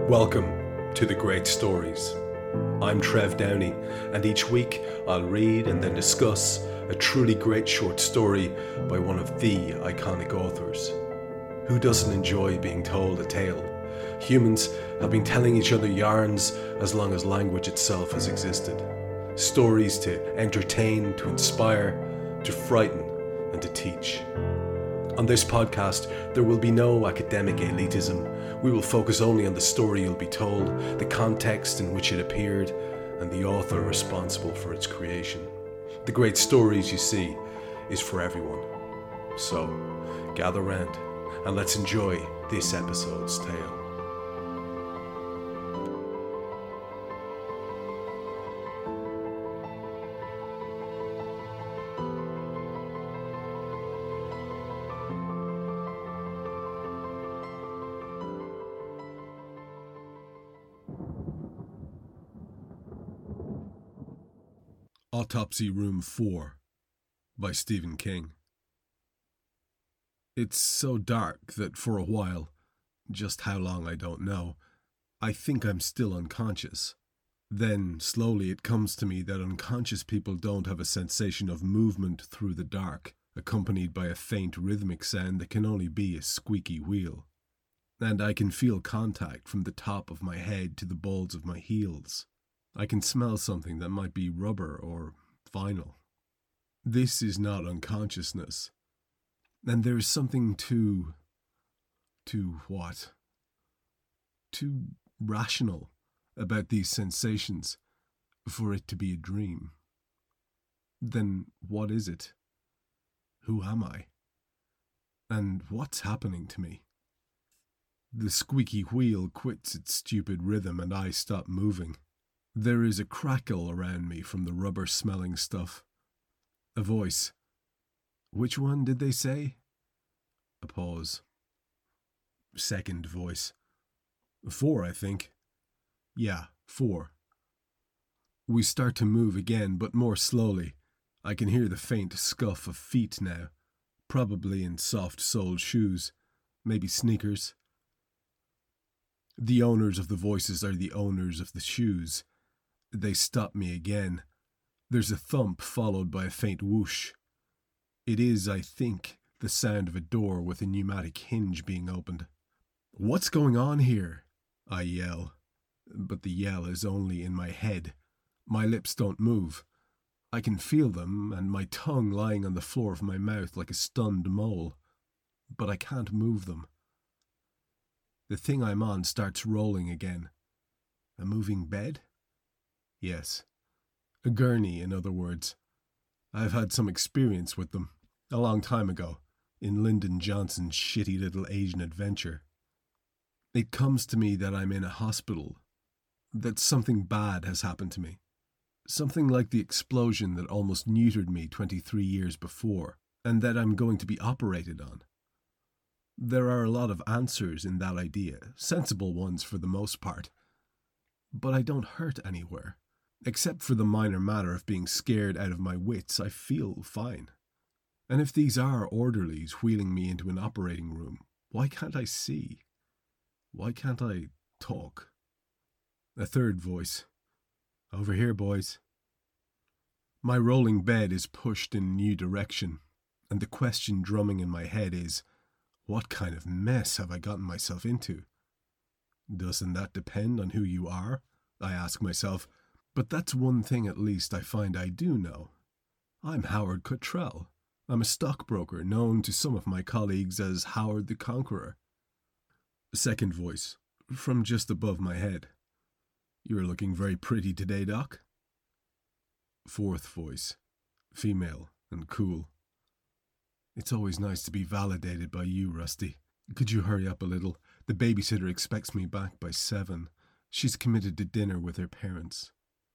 Welcome to The Great Stories. I'm Trev Downey, and each week I'll read and then discuss a truly great short story by one of the iconic authors. Who doesn't enjoy being told a tale? Humans have been telling each other yarns as long as language itself has existed. Stories to entertain, to inspire, to frighten, and to teach. On this podcast, there will be no academic elitism. We will focus only on the story you'll be told, the context in which it appeared, and the author responsible for its creation. The Great Stories, you see, is for everyone. So, gather round and let's enjoy this episode's tale. Autopsy Room 4 by Stephen King. It's so dark that for a while, just how long I don't know, I think I'm still unconscious. Then, slowly it comes to me that unconscious people don't have a sensation of movement through the dark, accompanied by a faint rhythmic sound that can only be a squeaky wheel. And I can feel contact from the top of my head to the balls of my heels. I can smell something that might be rubber or vinyl. This is not unconsciousness. And there is something too rational about these sensations for it to be a dream. Then what is it? Who am I? And what's happening to me? The squeaky wheel quits its stupid rhythm and I stop moving. There is a crackle around me from the rubber-smelling stuff. A voice. Which one did they say? A pause. Second voice. 4, I think. Yeah, 4. We start to move again, but more slowly. I can hear the faint scuff of feet now, probably in soft-soled shoes, maybe sneakers. The owners of the voices are the owners of the shoes. They stop me again. There's a thump followed by a faint whoosh. It is, I think, the sound of a door with a pneumatic hinge being opened. What's going on here? I yell. But the yell is only in my head. My lips don't move. I can feel them and my tongue lying on the floor of my mouth like a stunned mole. But I can't move them. The thing I'm on starts rolling again. A moving bed? Yes. A gurney, in other words. I've had some experience with them, a long time ago, in Lyndon Johnson's shitty little Asian adventure. It comes to me that I'm in a hospital, that something bad has happened to me. Something like the explosion that almost neutered me 23 years before, and that I'm going to be operated on. There are a lot of answers in that idea, sensible ones for the most part. But I don't hurt anywhere. Except for the minor matter of being scared out of my wits, I feel fine. And if these are orderlies wheeling me into an operating room, why can't I see? Why can't I talk? A third voice. Over here, boys. My rolling bed is pushed in a new direction, and the question drumming in my head is, what kind of mess have I gotten myself into? Doesn't that depend on who you are? I ask myself. But that's one thing at least I find I do know. I'm Howard Cottrell. I'm a stockbroker known to some of my colleagues as Howard the Conqueror. Second voice, from just above my head. You're looking very pretty today, Doc. Fourth voice, female and cool. It's always nice to be validated by you, Rusty. Could you hurry up a little? The babysitter expects me back by 7. She's committed to dinner with her parents.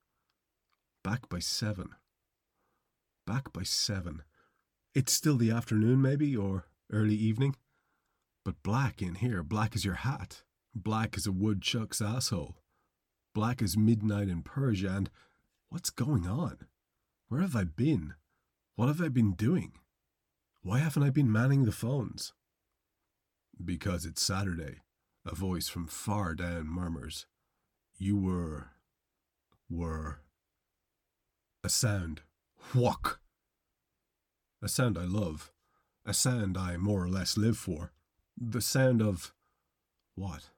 Back by 7. Back by 7. It's still the afternoon, maybe, or early evening. But black in here, black as your hat. Black as a woodchuck's asshole. Black as midnight in Persia, and what's going on? Where have I been? What have I been doing? Why haven't I been manning the phones? Because it's Saturday. A voice from far down murmurs, "You were." A sound. Whock! A sound I love. A sound I more or less live for. The sound of... what?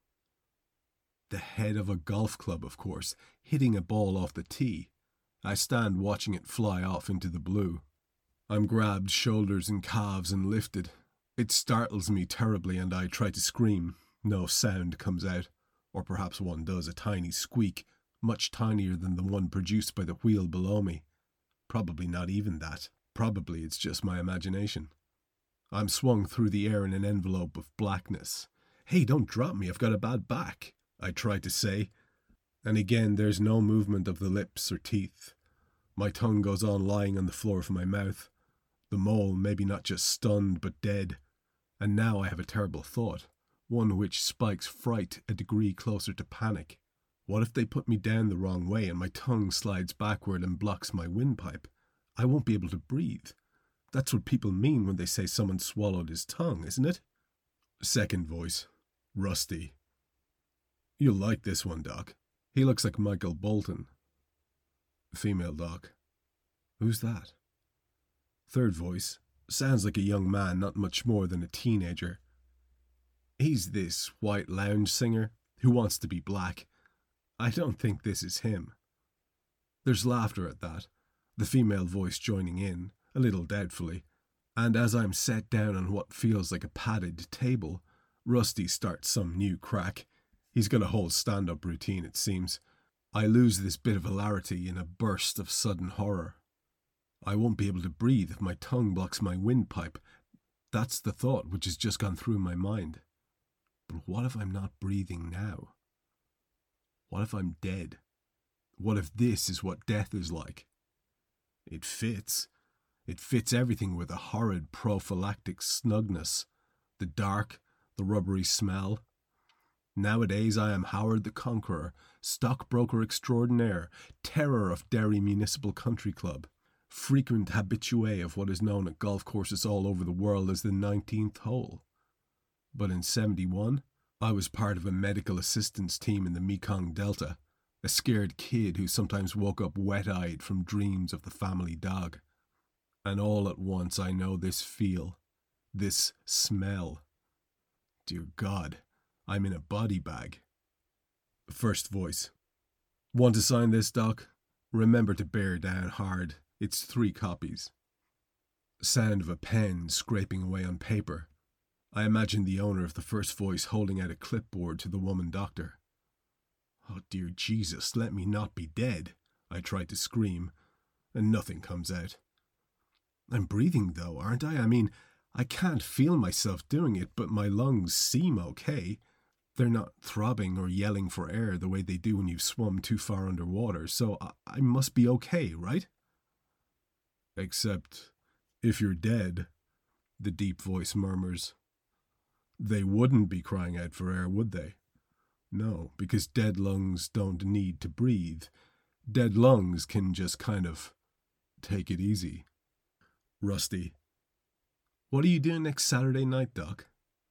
The head of a golf club, of course, hitting a ball off the tee. I stand watching it fly off into the blue. I'm grabbed shoulders and calves and lifted. It startles me terribly and I try to scream. No sound comes out. Or perhaps one does, a tiny squeak, much tinier than the one produced by the wheel below me. Probably not even that. Probably it's just my imagination. I'm swung through the air in an envelope of blackness. "Hey, don't drop me, I've got a bad back," I try to say. And again there's no movement of the lips or teeth. My tongue goes on lying on the floor of my mouth. The mole maybe not just stunned but dead. And now I have a terrible thought, one which spikes fright a degree closer to panic. What if they put me down the wrong way and my tongue slides backward and blocks my windpipe? I won't be able to breathe. That's what people mean when they say someone swallowed his tongue, isn't it? Second voice. Rusty. "You'll like this one, Doc. He looks like Michael Bolton." Female Doc. "Who's that?" Third voice. Sounds like a young man, not much more than a teenager. "He's this white lounge singer who wants to be black. I don't think this is him." There's laughter at that, the female voice joining in, a little doubtfully, and as I'm set down on what feels like a padded table, Rusty starts some new crack. He's got a whole stand-up routine, it seems. I lose this bit of hilarity in a burst of sudden horror. I won't be able to breathe if my tongue blocks my windpipe. That's the thought which has just gone through my mind. But what if I'm not breathing now? What if I'm dead? What if this is what death is like? It fits. It fits everything with a horrid prophylactic snugness. The dark, the rubbery smell. Nowadays I am Howard the Conqueror, stockbroker extraordinaire, terror of Derry Municipal Country Club, frequent habitué of what is known at golf courses all over the world as the 19th hole. But in 71, I was part of a medical assistance team in the Mekong Delta, a scared kid who sometimes woke up wet-eyed from dreams of the family dog. And all at once I know this feel, this smell. Dear God, I'm in a body bag. First voice. "Want to sign this, Doc? Remember to bear down hard. It's 3 copies. Sound of a pen scraping away on paper. I imagine the owner of the first voice holding out a clipboard to the woman doctor. "Oh, dear Jesus, let me not be dead," I try to scream, and nothing comes out. I'm breathing though, aren't I? I mean, I can't feel myself doing it, but my lungs seem okay. They're not throbbing or yelling for air the way they do when you've swum too far underwater, so I must be okay, right? "Except, if you're dead," the deep voice murmurs. "They wouldn't be crying out for air, would they? No, because dead lungs don't need to breathe. Dead lungs can just kind of take it easy." Rusty. "What are you doing next Saturday night, Doc?"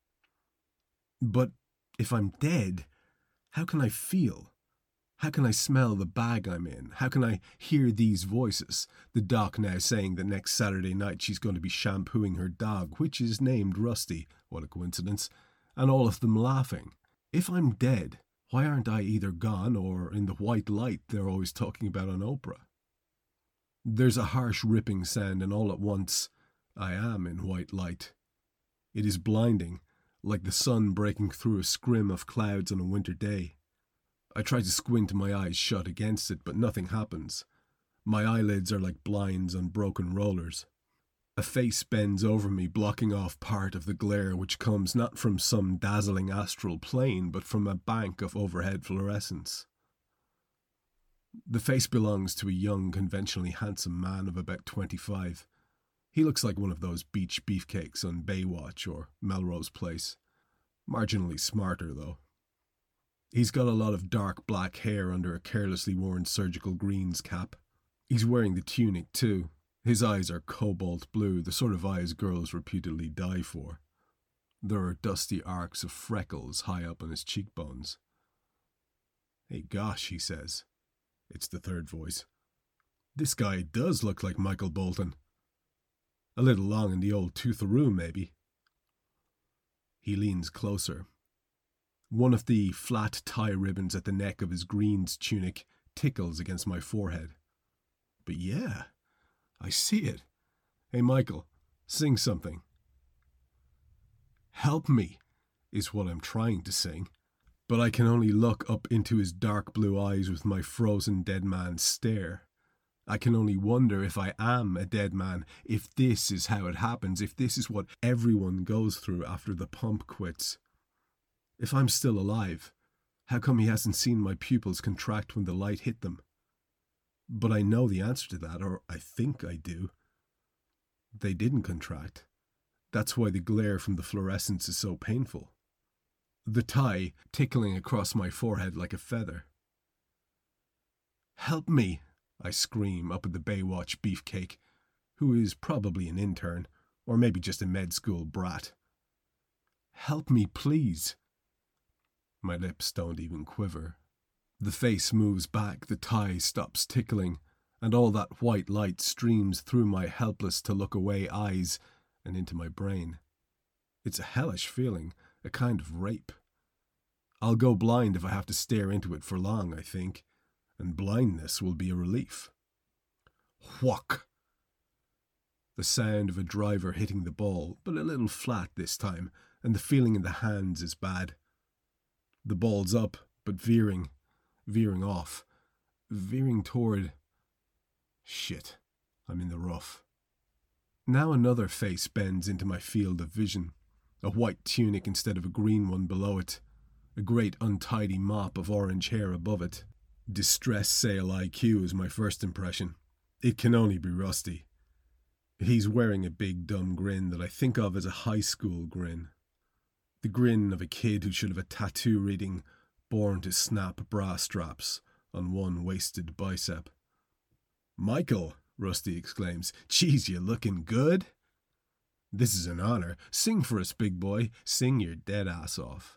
"But if I'm dead, how can I feel? How can I smell the bag I'm in? How can I hear these voices? The doc now saying that next Saturday night she's going to be shampooing her dog, which is named Rusty, what a coincidence, and all of them laughing. If I'm dead, why aren't I either gone or in the white light they're always talking about on Oprah? There's a harsh ripping sound, and all at once I am in white light. It is blinding, like the sun breaking through a scrim of clouds on a winter day. I try to squint my eyes shut against it, but nothing happens. My eyelids are like blinds on broken rollers. A face bends over me, blocking off part of the glare which comes not from some dazzling astral plane, but from a bank of overhead fluorescence. The face belongs to a young, conventionally handsome man of about 25. He looks like one of those beach beefcakes on Baywatch or Melrose Place. Marginally smarter, though. He's got a lot of dark black hair under a carelessly worn surgical greens cap. He's wearing the tunic, too. His eyes are cobalt blue, the sort of eyes girls reputedly die for. There are dusty arcs of freckles high up on his cheekbones. "Hey gosh," he says. It's the third voice. "This guy does look like Michael Bolton. A little long in the old tootharoo, maybe." He leans closer. One of the flat tie ribbons at the neck of his greens tunic tickles against my forehead. "But yeah, I see it. Hey Michael, sing something." "Help me," is what I'm trying to sing, but I can only look up into his dark blue eyes with my frozen dead man stare. I can only wonder if I am a dead man, if this is how it happens, if this is what everyone goes through after the pump quits. If I'm still alive, how come he hasn't seen my pupils contract when the light hit them? But I know the answer to that, or I think I do. They didn't contract. That's why the glare from the fluorescence is so painful. The tie tickling across my forehead like a feather. "Help me," I scream up at the Baywatch beefcake, who is probably an intern, or maybe just a med school brat. "Help me, please." My lips don't even quiver. The face moves back, the tie stops tickling, and all that white light streams through my helpless-to-look-away eyes and into my brain. It's a hellish feeling, a kind of rape. I'll go blind if I have to stare into it for long, I think, and blindness will be a relief. Whack! The sound of a driver hitting the ball, but a little flat this time, and the feeling in the hands is bad. The ball's up, but veering off, veering toward... Shit, I'm in the rough. Now another face bends into my field of vision, a white tunic instead of a green one below it, a great untidy mop of orange hair above it. Distress sale IQ is my first impression. It can only be Rusty. He's wearing a big dumb grin that I think of as a high school grin. The grin of a kid who should have a tattoo reading, "Born to snap bra straps," on one wasted bicep. "Michael," Rusty exclaims, "geez, you looking good?" "This is an honor. Sing for us, big boy. Sing your dead ass off."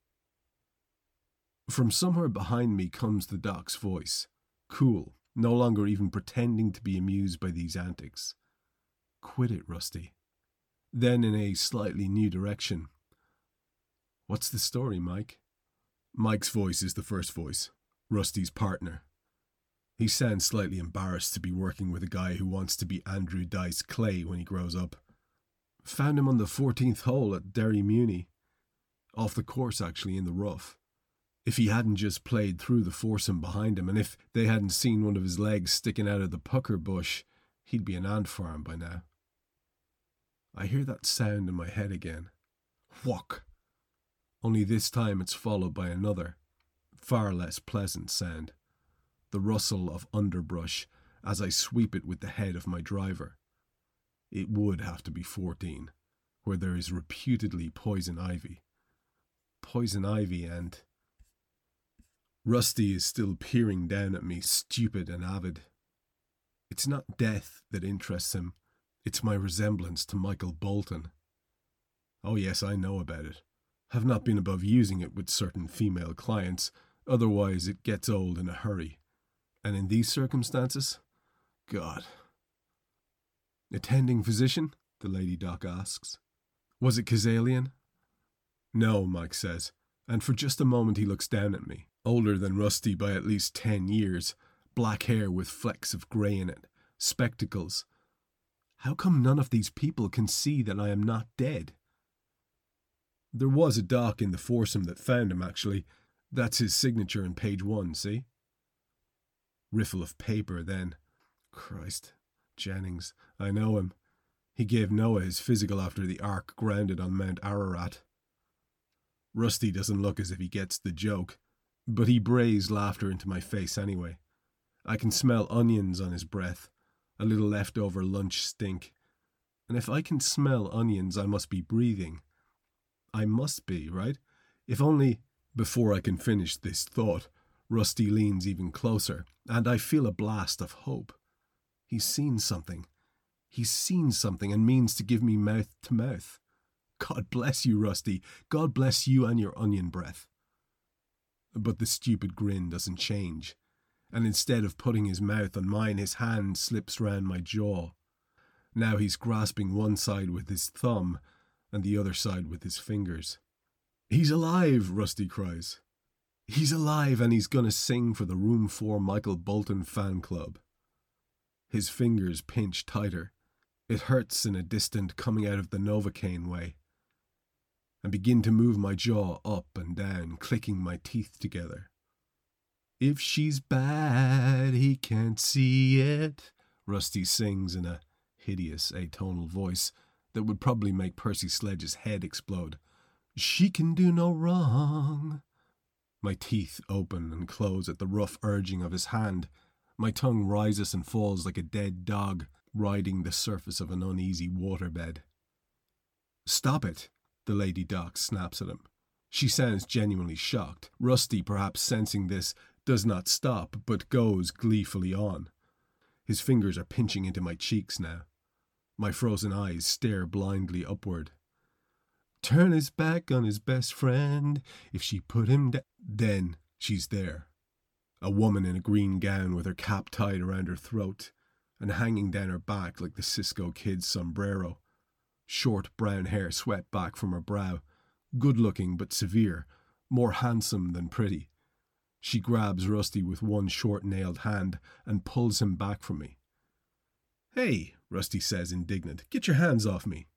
From somewhere behind me comes the doc's voice, cool, no longer even pretending to be amused by these antics. "Quit it, Rusty." Then in a slightly new direction, "What's the story, Mike?" Mike's voice is the first voice, Rusty's partner. He sounds slightly embarrassed to be working with a guy who wants to be Andrew Dice Clay when he grows up. "Found him on the 14th hole at Derry Muni. Off the course, actually, in the rough. If he hadn't just played through the foursome behind him, and if they hadn't seen one of his legs sticking out of the pucker bush, he'd be an ant farm by now." I hear that sound in my head again. Whack! Only this time it's followed by another, far less pleasant sound. The rustle of underbrush as I sweep it with the head of my driver. It would have to be 14, where there is reputedly poison ivy. Poison ivy and... Rusty is still peering down at me, stupid and avid. It's not death that interests him. It's my resemblance to Michael Bolton. Oh yes, I know about it. Have not been above using it with certain female clients, otherwise it gets old in a hurry. And in these circumstances? God. "Attending physician?" the lady doc asks. "Was it Kazalian?" "No," Mike says, and for just a moment he looks down at me. Older than Rusty by at least 10 years, black hair with flecks of grey in it, spectacles. How come none of these people can see that I am not dead? "There was a doc in the foursome that found him, actually. That's his signature in page 1, see?" Riffle of paper, then. Christ. Jennings. I know him. He gave Noah his physical after the Ark grounded on Mount Ararat. Rusty doesn't look as if he gets the joke, but he brays laughter into my face anyway. I can smell onions on his breath, a little leftover lunch stink. And if I can smell onions, I must be breathing. I must be, right? If only... Before I can finish this thought, Rusty leans even closer, and I feel a blast of hope. He's seen something. He's seen something and means to give me mouth to mouth. God bless you, Rusty. God bless you and your onion breath. But the stupid grin doesn't change, and instead of putting his mouth on mine, his hand slips round my jaw. Now he's grasping one side with his thumb and the other side with his fingers. He's alive, Rusty cries. He's alive, and he's gonna sing for the Room 4 Michael Bolton fan club. His fingers pinch tighter. It hurts in a distant coming out of the Novocaine way. I begin to move my jaw up and down, clicking my teeth together. If she's bad, he can't see it, Rusty sings in a hideous atonal voice that would probably make Percy Sledge's head explode. She can do no wrong. My teeth open and close at the rough urging of his hand. My tongue rises and falls like a dead dog riding the surface of an uneasy waterbed. Stop it, the Lady Doc snaps at him. She sounds genuinely shocked. Rusty, perhaps sensing this, does not stop, but goes gleefully on. His fingers are pinching into my cheeks now. My frozen eyes stare blindly upward. Turn his back on his best friend, if she put him down. Then she's there. A woman in a green gown with her cap tied around her throat and hanging down her back like the Cisco Kid's sombrero. Short brown hair swept back from her brow, good-looking but severe, more handsome than pretty. She grabs Rusty with one short-nailed hand and pulls him back from me. Hey, Rusty says, indignant, get your hands off me.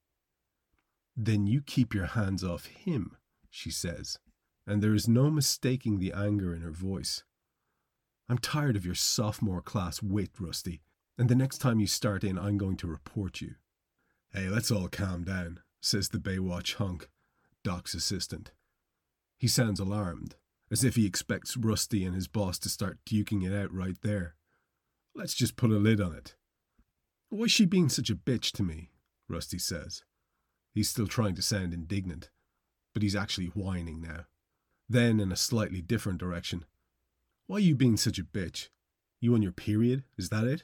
Then you keep your hands off him, she says, and there is no mistaking the anger in her voice. I'm tired of your sophomore class wit, Rusty, and the next time you start in, I'm going to report you. Hey, let's all calm down, says the Baywatch hunk, Doc's assistant. He sounds alarmed, as if he expects Rusty and his boss to start duking it out right there. Let's just put a lid on it. Why's she being such a bitch to me? Rusty says. He's still trying to sound indignant, but he's actually whining now. Then, in a slightly different direction, why are you being such a bitch? You on your period? Is that it?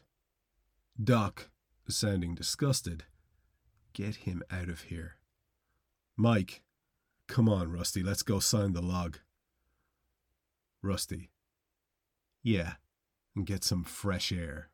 Doc, sounding disgusted, get him out of here. Mike, come on, Rusty, let's go sign the log. Rusty, yeah, and get some fresh air.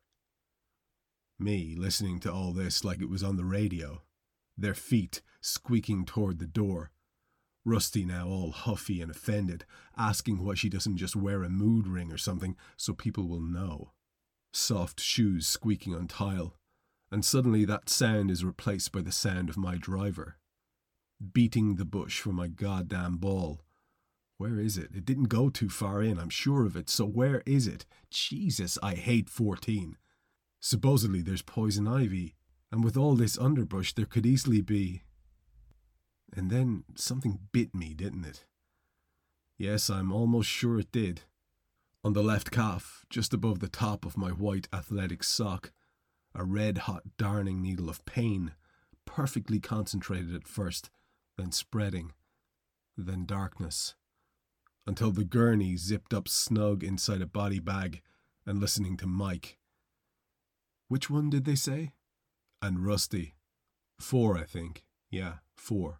Me, listening to all this like it was on the radio, their feet squeaking toward the door. Rusty now all huffy and offended, asking why she doesn't just wear a mood ring or something so people will know. Soft shoes squeaking on tile, and suddenly that sound is replaced by the sound of my driver. Beating the bush for my goddamn ball. Where is it? It didn't go too far in, I'm sure of it, so where is it? Jesus, I hate 14. Supposedly there's poison ivy, and with all this underbrush there could easily be... And then something bit me, didn't it? Yes, I'm almost sure it did. On the left calf, just above the top of my white athletic sock, a red-hot darning needle of pain, perfectly concentrated at first, then spreading, then darkness, until the gurney zipped up snug inside a body bag and listening to Mike. Which one did they say? And Rusty. 4, I think. Yeah, 4.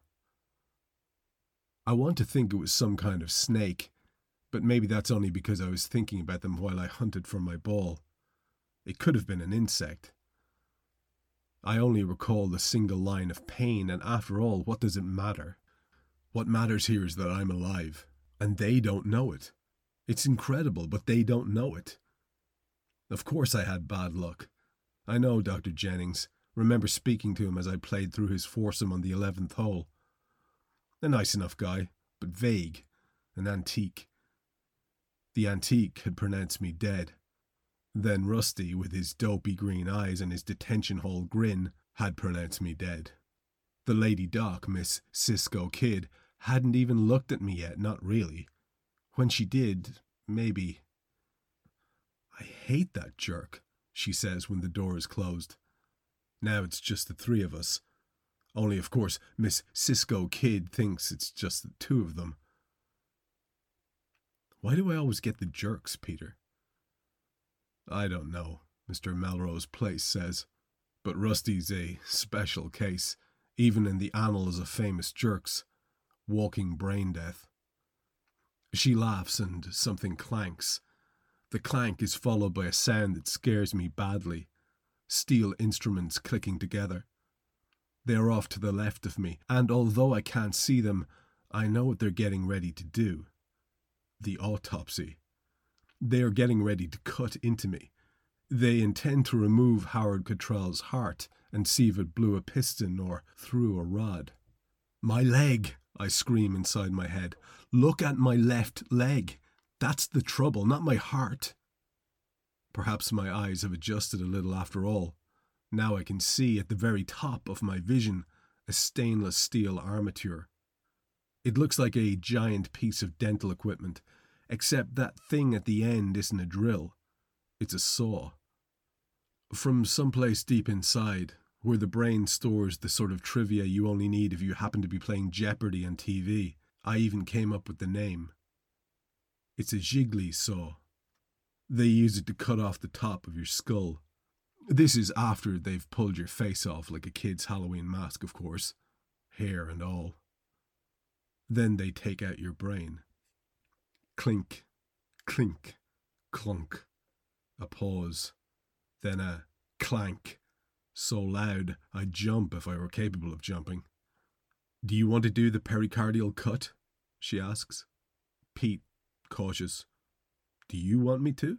I want to think it was some kind of snake, but maybe that's only because I was thinking about them while I hunted for my ball. It could have been an insect. I only recall the single line of pain, and after all, what does it matter? What matters here is that I'm alive, and they don't know it. It's incredible, but they don't know it. Of course I had bad luck. I know Dr. Jennings. Remember speaking to him as I played through his foursome on the 11th hole. A nice enough guy, but vague, an antique. The antique had pronounced me dead. Then Rusty, with his dopey green eyes and his detention hall grin, had pronounced me dead. The Lady Doc, Miss Cisco Kid, hadn't even looked at me yet, not really. When she did, maybe. I hate that jerk, she says when the door is closed. Now it's just the 3 of us. Only, of course, Miss Cisco Kid thinks it's just the 2 of them. Why do I always get the jerks, Peter? I don't know, Mr. Melrose Place says, but Rusty's a special case. even in the annals of famous jerks, walking brain death. She laughs and something clanks. The clank is followed by a sound that scares me badly. Steel instruments clicking together. They are off to the left of me, and although I can't see them, I know what they're getting ready to do. The autopsy. They are getting ready to cut into me. They intend to remove Howard Cottrell's heart and see if it blew a piston or threw a rod. My leg, I scream inside my head. Look at my left leg. That's the trouble, not my heart. Perhaps my eyes have adjusted a little after all. Now I can see at the very top of my vision a stainless steel armature. It looks like a giant piece of dental equipment, except that thing at the end isn't a drill. It's a saw. From someplace deep inside, where the brain stores the sort of trivia you only need if you happen to be playing Jeopardy on TV, I even came up with the name. It's a jiggly saw. They use it to cut off the top of your skull. This is after they've pulled your face off like a kid's Halloween mask, of course. Hair and all. Then they take out your brain. Clink, clink, clunk. A pause. Then a clank. So loud I'd jump if I were capable of jumping. Do you want to do the pericardial cut? She asks. Pete, cautious. Do you want me to?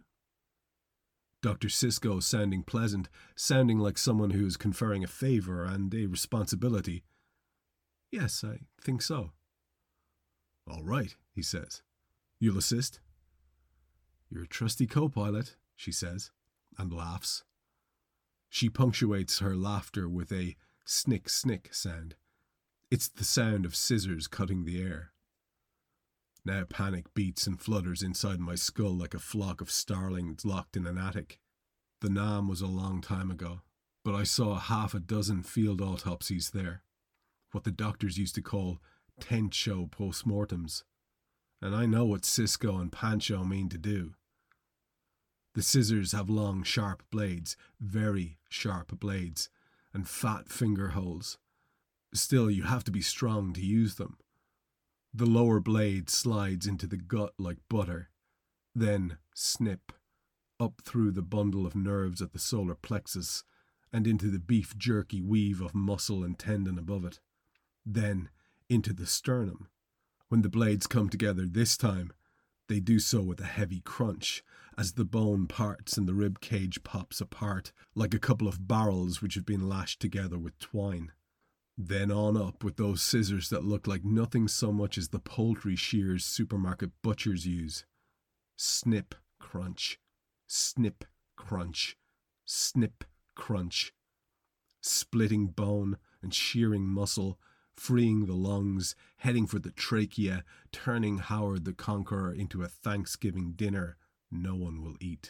Dr. Sisko sounding pleasant, sounding like someone who is conferring a favour and a responsibility. Yes, I think so. All right, he says. You'll assist? You're a trusty co-pilot, she says, and laughs. She punctuates her laughter with a snick-snick sound. It's the sound of scissors cutting the air. Now panic beats and flutters inside my skull like a flock of starlings locked in an attic. The Nam was a long time ago, but I saw half a dozen field autopsies there, what the doctors used to call tent show postmortems, and I know what Sisko and Pancho mean to do. The scissors have long, sharp blades, very sharp blades, and fat finger holes. Still, you have to be strong to use them. The lower blade slides into the gut like butter, then snip, up through the bundle of nerves at the solar plexus, and into the beef jerky weave of muscle and tendon above it, then into the sternum. When the blades come together this time, they do so with a heavy crunch, as the bone parts and the rib cage pops apart, like a couple of barrels which have been lashed together with twine. Then on up with those scissors that look like nothing so much as the poultry shears supermarket butchers use. Snip, crunch. Snip, crunch. Snip, crunch. Splitting bone and shearing muscle, freeing the lungs, heading for the trachea, turning Howard the Conqueror into a Thanksgiving dinner no one will eat.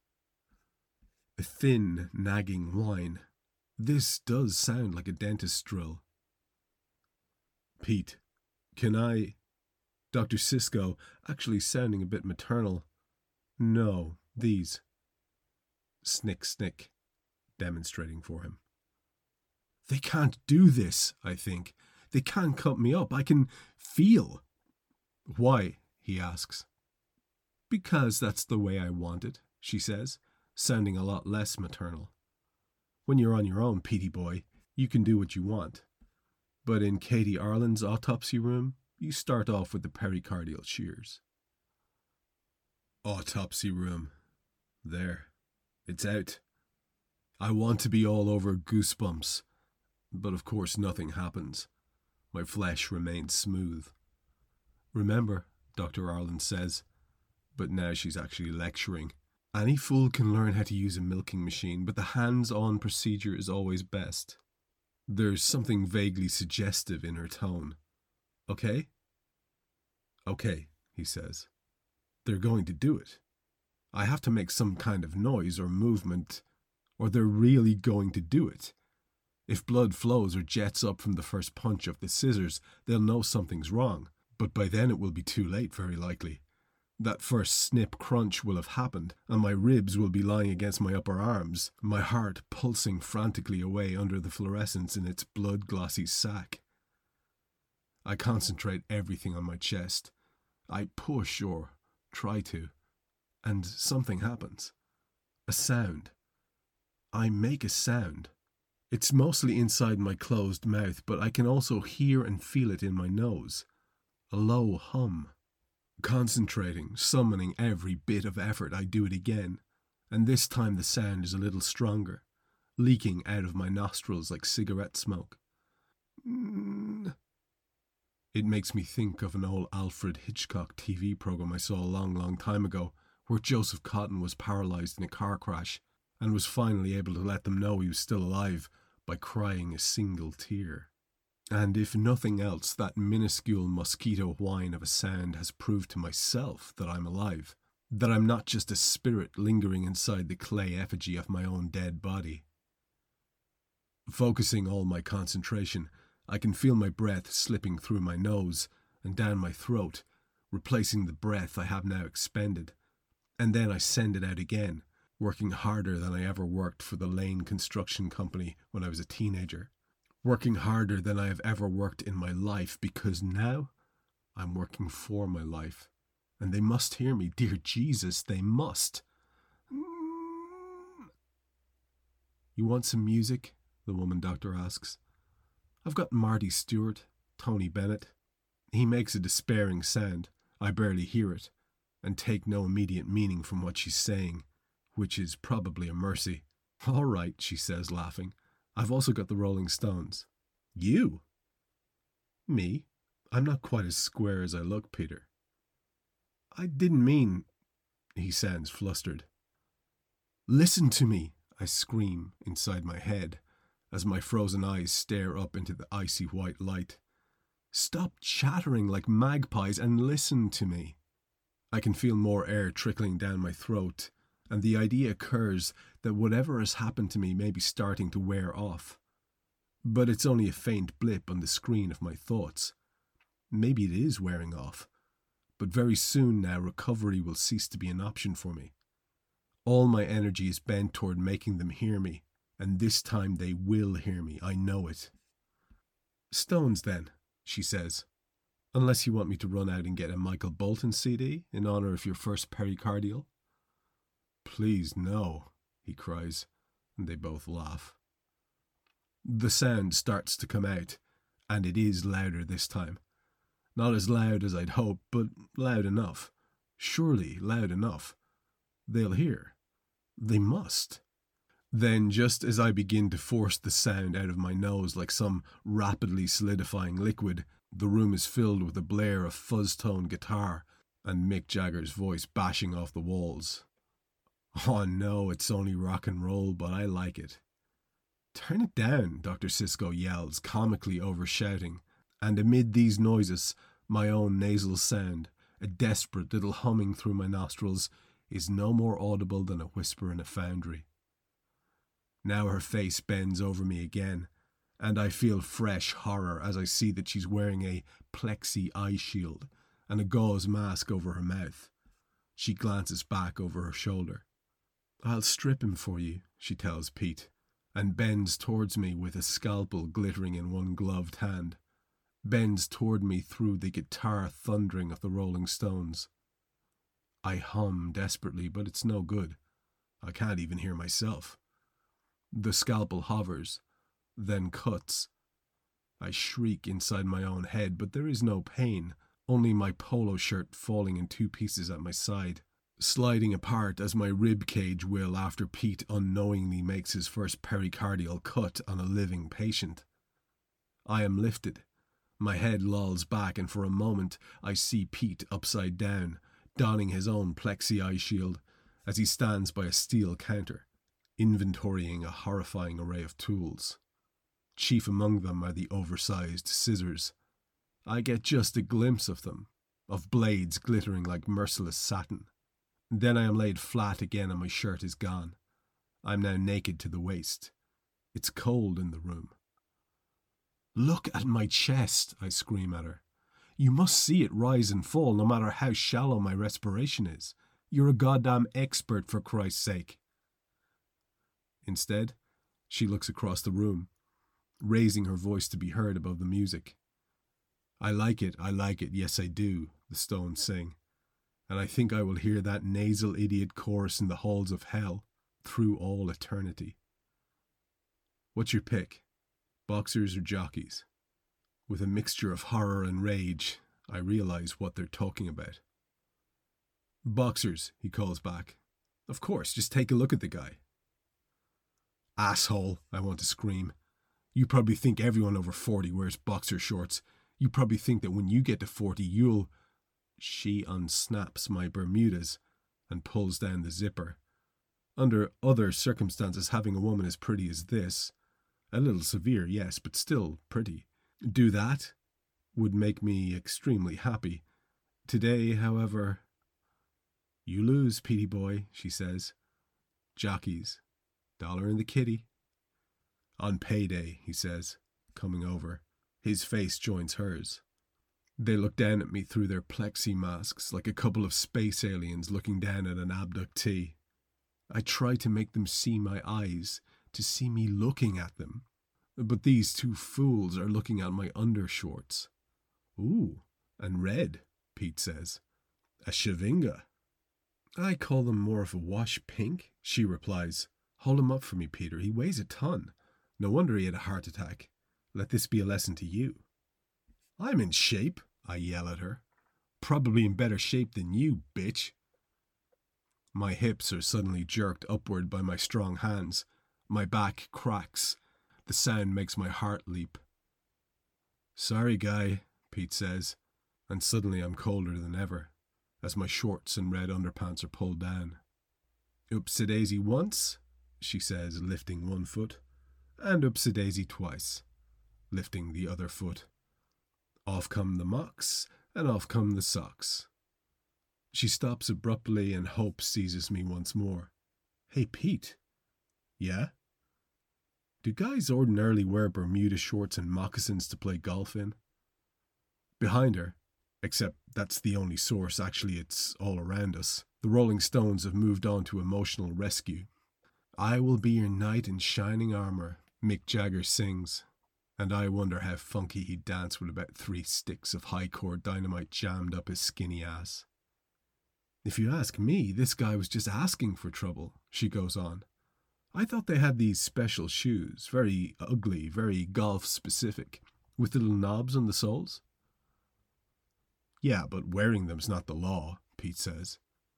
A thin, nagging whine. This does sound like a dentist's drill. Pete, can I... Dr. Sisko, actually sounding a bit maternal. No, these. Snick, snick, demonstrating for him. They can't do this, I think. They can't cut me up. I can feel. Why? He asks. Because that's the way I want it, she says, sounding a lot less maternal. When you're on your own, Petey boy, you can do what you want. But in Katie Arlen's autopsy room, you start off with the pericardial shears. Autopsy room. There. It's out. I want to be all over Goosebumps. But of course nothing happens. My flesh remains smooth. Remember, Dr. Arlen says, but now she's actually lecturing. Any fool can learn how to use a milking machine, but the hands-on procedure is always best. There's something vaguely suggestive in her tone. Okay? Okay, he says. They're going to do it. I have to make some kind of noise or movement, or they're really going to do it. If blood flows or jets up from the first punch of the scissors, they'll know something's wrong, but by then it will be too late, very likely. That first snip crunch will have happened, and my ribs will be lying against my upper arms, my heart pulsing frantically away under the fluorescence in its blood-glossy sack. I concentrate everything on my chest. I push, or try to, and something happens. A sound. I make a sound. It's mostly inside my closed mouth, but I can also hear and feel it in my nose. A low hum. Concentrating, summoning every bit of effort, I do it again, and this time the sound is a little stronger, leaking out of my nostrils like cigarette smoke. It makes me think of an old Alfred Hitchcock TV program I saw a long, long time ago, where Joseph Cotton was paralyzed in a car crash and was finally able to let them know he was still alive by crying a single tear. And if nothing else, that minuscule mosquito whine of a sound has proved to myself that I'm alive, that I'm not just a spirit lingering inside the clay effigy of my own dead body. Focusing all my concentration, I can feel my breath slipping through my nose and down my throat, replacing the breath I have now expended, and then I send it out again, working harder than I ever worked for the Lane Construction Company when I was a teenager. Working harder than I have ever worked in my life, because now I'm working for my life. And they must hear me. Dear Jesus, they must. You want some music? The woman doctor asks. I've got Marty Stewart, Tony Bennett. He makes a despairing sound. I barely hear it, and take no immediate meaning from what she's saying, which is probably a mercy. All right, she says, laughing. I've also got the Rolling Stones. You? Me? I'm not quite as square as I look, Peter. I didn't mean... He sounds flustered. Listen to me, I scream inside my head, as my frozen eyes stare up into the icy white light. Stop chattering like magpies and listen to me. I can feel more air trickling down my throat, and the idea occurs that whatever has happened to me may be starting to wear off. But it's only a faint blip on the screen of my thoughts. Maybe it is wearing off, but very soon now recovery will cease to be an option for me. All my energy is bent toward making them hear me, and this time they will hear me, I know it. Stones then, she says, unless you want me to run out and get a Michael Bolton CD in honor of your first pericardial. Please, no, he cries, and they both laugh. The sound starts to come out, and it is louder this time. Not as loud as I'd hoped, but loud enough. Surely loud enough. They'll hear. They must. Then, just as I begin to force the sound out of my nose like some rapidly solidifying liquid, the room is filled with a blare of fuzz-tone guitar and Mick Jagger's voice bashing off the walls. Oh no, it's only rock and roll, but I like it. Turn it down, Dr. Sisko yells, comically over-shouting, and amid these noises, my own nasal sound, a desperate little humming through my nostrils, is no more audible than a whisper in a foundry. Now her face bends over me again, and I feel fresh horror as I see that she's wearing a plexi eye shield and a gauze mask over her mouth. She glances back over her shoulder. I'll strip him for you, she tells Pete, and bends towards me with a scalpel glittering in one gloved hand. Bends toward me through the guitar thundering of the Rolling Stones. I hum desperately, but it's no good. I can't even hear myself. The scalpel hovers, then cuts. I shriek inside my own head, but there is no pain, only my polo shirt falling in two pieces at my side, sliding apart as my rib cage will after Pete unknowingly makes his first pericardial cut on a living patient. I am lifted. My head lolls back, and for a moment I see Pete upside down, donning his own plexi eye shield, as he stands by a steel counter, inventorying a horrifying array of tools. Chief among them are the oversized scissors. I get just a glimpse of them, of blades glittering like merciless satin. Then I am laid flat again and my shirt is gone. I am now naked to the waist. It's cold in the room. Look at my chest, I scream at her. You must see it rise and fall no matter how shallow my respiration is. You're a goddamn expert, for Christ's sake. Instead, she looks across the room, raising her voice to be heard above the music. I like it, yes I do, the Stones sing, and I think I will hear that nasal idiot chorus in the halls of hell through all eternity. What's your pick? Boxers or jockeys? With a mixture of horror and rage, I realize what they're talking about. Boxers, he calls back. Of course, just take a look at the guy. Asshole, I want to scream. You probably think everyone over 40 wears boxer shorts. You probably think that when you get to 40 you'll... She unsnaps my Bermudas and pulls down the zipper. Under other circumstances, having a woman as pretty as this, a little severe, yes, but still pretty, do that would make me extremely happy. Today, however... You lose, Petey boy, she says. Jockeys. $1 in the kitty. On payday, he says, coming over. His face joins hers. They look down at me through their plexi masks like a couple of space aliens looking down at an abductee. I try to make them see my eyes, to see me looking at them. But these two fools are looking at my undershorts. Ooh, and red, Pete says. A shavinga. I call them more of a wash pink, she replies. Hold him up for me, Peter. He weighs a ton. No wonder he had a heart attack. Let this be a lesson to you. I'm in shape, I yell at her. Probably in better shape than you, bitch. My hips are suddenly jerked upward by my strong hands. My back cracks. The sound makes my heart leap. Sorry, guy, Pete says, and suddenly I'm colder than ever, as my shorts and red underpants are pulled down. Oopsie-daisy once, she says, lifting one foot, and oopsie-daisy twice, lifting the other foot. Off come the mocks, and off come the socks. She stops abruptly and hope seizes me once more. Hey, Pete. Yeah? Do guys ordinarily wear Bermuda shorts and moccasins to play golf in? Behind her, except that's the only source, actually it's all around us, the Rolling Stones have moved on to emotional rescue. I will be your knight in shining armour, Mick Jagger sings, and I wonder how funky he'd dance with about 3 sticks of high-core dynamite jammed up his skinny ass. If you ask me, this guy was just asking for trouble, she goes on. I thought they had these special shoes, very ugly, very golf-specific, with little knobs on the soles. Yeah, but wearing them's not the law, Pete says.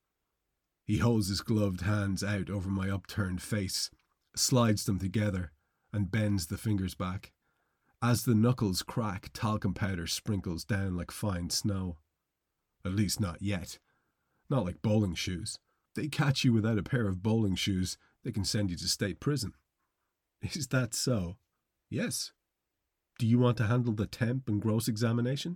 He holds his gloved hands out over my upturned face, slides them together, and bends the fingers back. As the knuckles crack, talcum powder sprinkles down like fine snow. At least not yet. Not like bowling shoes. They catch you without a pair of bowling shoes, they can send you to state prison. Is that so? Yes. Do you want to handle the temp and gross examination?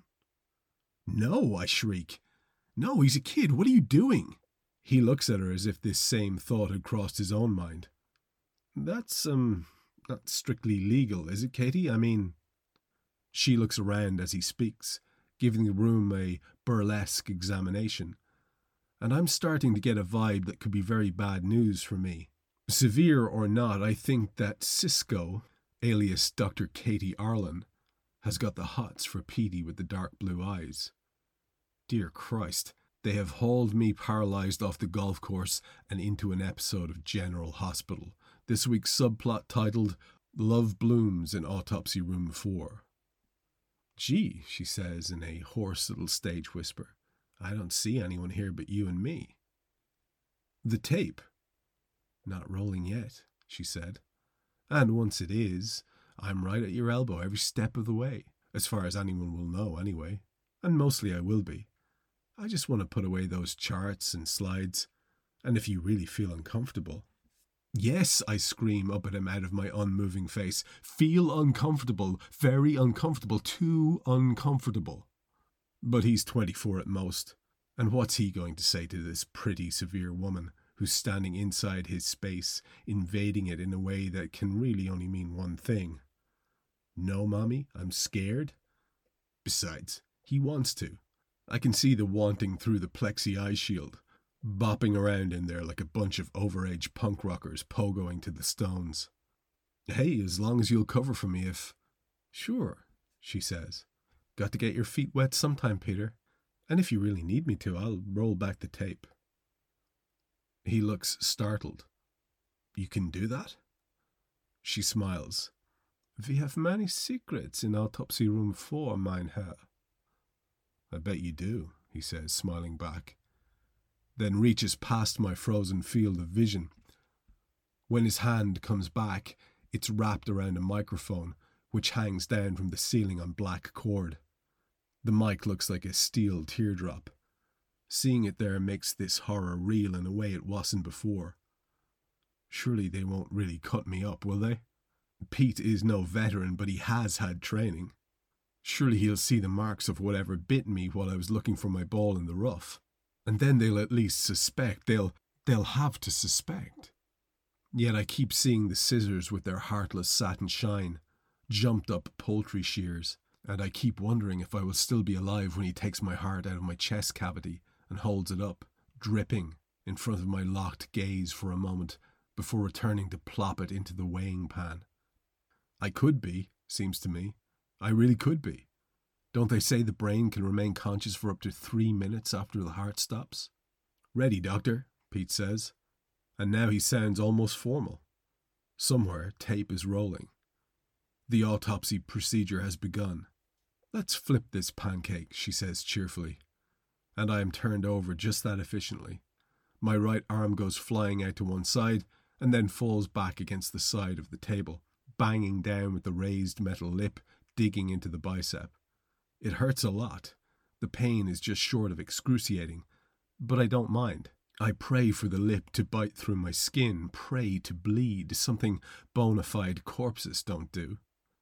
No, I shriek. No, he's a kid. What are you doing? He looks at her as if this same thought had crossed his own mind. That's, not strictly legal, is it, Katie? I mean... She looks around as he speaks, giving the room a burlesque examination. And I'm starting to get a vibe that could be very bad news for me. Severe or not, I think that Cisco, alias Dr. Katie Arlen, has got the hots for Petey with the dark blue eyes. Dear Christ, they have hauled me paralysed off the golf course and into an episode of General Hospital. This week's subplot titled, Love Blooms in Autopsy Room 4. Gee, she says in a hoarse little stage whisper, I don't see anyone here but you and me. The tape. Not rolling yet, she said. And once it is, I'm right at your elbow every step of the way, as far as anyone will know anyway. And mostly I will be. I just want to put away those charts and slides, and if you really feel uncomfortable. Yes, I scream up at him out of my unmoving face. Feel uncomfortable, very uncomfortable, too uncomfortable. But he's 24 at most, and what's he going to say to this pretty severe woman who's standing inside his space, invading it in a way that can really only mean one thing? No, Mommy, I'm scared. Besides, He wants to. I can see the wanting through the plexi eye shield, bopping around in there like a bunch of overage punk rockers pogoing to the Stones. Hey, as long as you'll cover for me if... Sure, she says. Got to get your feet wet sometime, Peter. And if you really need me to, I'll roll back the tape. He looks startled. You can do that? She smiles. We have many secrets in Autopsy Room 4, mein Herr. I bet you do, he says, smiling back, then reaches past my frozen field of vision. When his hand comes back, it's wrapped around a microphone, which hangs down from the ceiling on black cord. The mic looks like a steel teardrop. Seeing it there makes this horror real in a way it wasn't before. Surely they won't really cut me up, will they? Pete is no veteran, but he has had training. Surely he'll see the marks of whatever bit me while I was looking for my ball in the rough. And then they'll at least suspect. They'll have to suspect. Yet I keep seeing the scissors with their heartless satin shine, jumped up poultry shears, and I keep wondering if I will still be alive when he takes my heart out of my chest cavity and holds it up, dripping, in front of my locked gaze for a moment before returning to plop it into the weighing pan. I could be, seems to me. I really could be. Don't they say the brain can remain conscious for up to 3 minutes after the heart stops? Ready, Doctor, Pete says. And now he sounds almost formal. Somewhere, tape is rolling. The autopsy procedure has begun. Let's flip this pancake, she says cheerfully. And I am turned over just that efficiently. My right arm goes flying out to one side and then falls back against the side of the table, banging down with the raised metal lip, digging into the bicep. It hurts a lot. The pain is just short of excruciating, but I don't mind. I pray for the lip to bite through my skin, pray to bleed, something bona fide corpses don't do.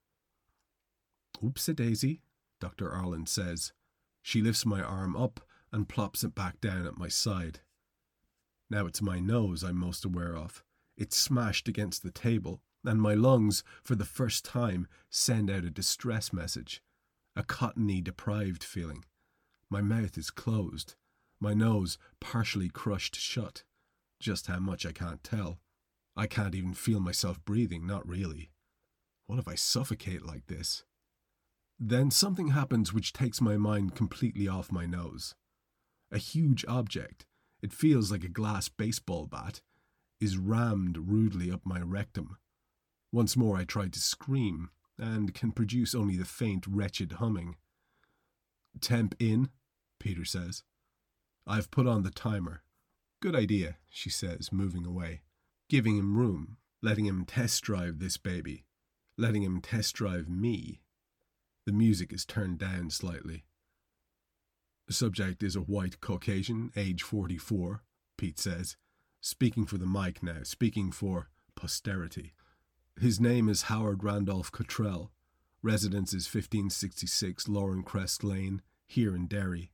Oops-a-daisy, Dr. Arlen says. She lifts my arm up and plops it back down at my side. Now it's my nose I'm most aware of. It's smashed against the table, and my lungs, for the first time, send out a distress message, a cottony deprived feeling. My mouth is closed, my nose partially crushed shut. Just how much I can't tell. I can't even feel myself breathing, not really. What if I suffocate like this? Then something happens which takes my mind completely off my nose. A huge object, it feels like a glass baseball bat, is rammed rudely up my rectum. Once more I try to scream, and can produce only the faint, wretched humming. Temp in, Peter says. I've put on the timer. Good idea, she says, moving away. Giving him room, letting him test drive this baby, letting him test drive me. The music is turned down slightly. The subject is a white Caucasian, age 44, Pete says, speaking for the mic now, speaking for posterity. His name is Howard Randolph Cottrell. Residence is 1566 Lauren Crest Lane, here in Derry.